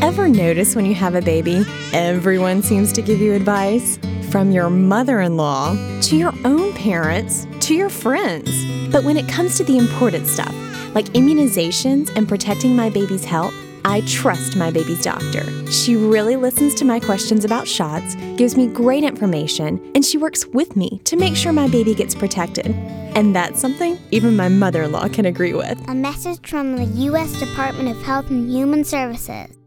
Ever notice when you have a baby, everyone seems to give you advice? From your mother-in-law, to your own parents, to your friends. But when it comes to the important stuff, like immunizations and protecting my baby's health, I trust my baby's doctor. She really listens to my questions about shots, gives me great information, and she works with me to make sure my baby gets protected. And that's something even my mother-in-law can agree with. A message from the U.S. Department of Health and Human Services.